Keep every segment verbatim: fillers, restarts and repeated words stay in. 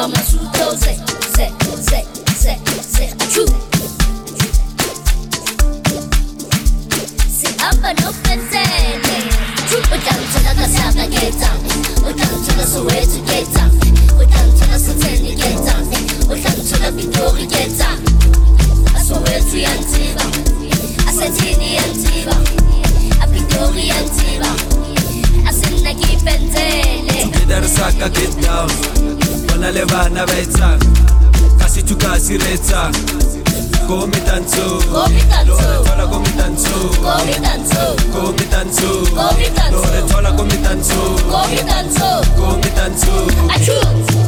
ma su dose, se, se, se, se, achoo. Se abano fenzele, we come to the Kasaka get down, we come to the Soweto get down, we come to the Satani get down, we come to the Victoria get down. I Soweto Yantiba, I Satini Yantiba, I Victoria Yantiba, I Sinaki Fenzele. Together Saka get down, Wana Levana Vetsa, Kasi Tukasi Retsa. Come tanzo, Lore tola come tanzo, come tanzo, Lore tola come tanzo, come tanzo, achoo.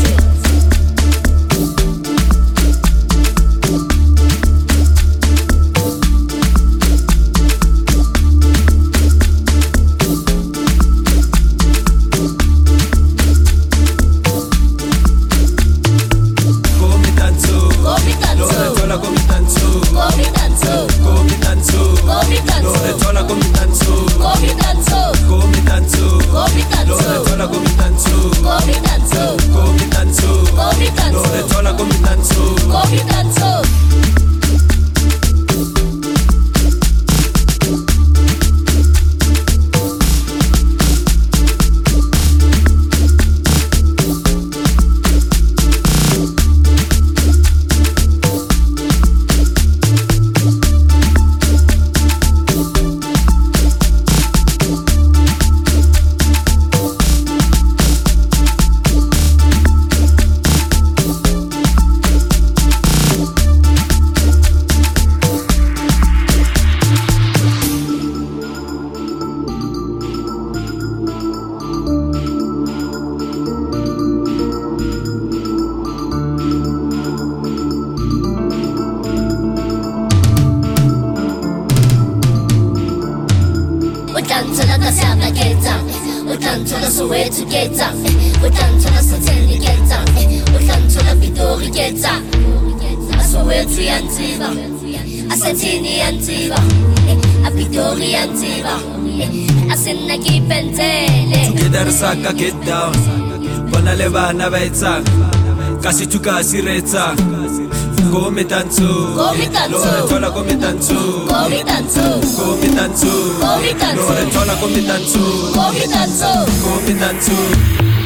Soweto get down, we come to the Satani get down, we come to the Victoria get down. I Soweto Yantiba, I Satini Yantiba, I Victoria Yantiba, I Sinaki Fenzele. Together Saka get down, Wana Levana Vetsa, Kasi Tukasi Retsa. Come tanzo, Lore tola come tanzo, come tanzo, Lore tola come tanzo, come tanzo.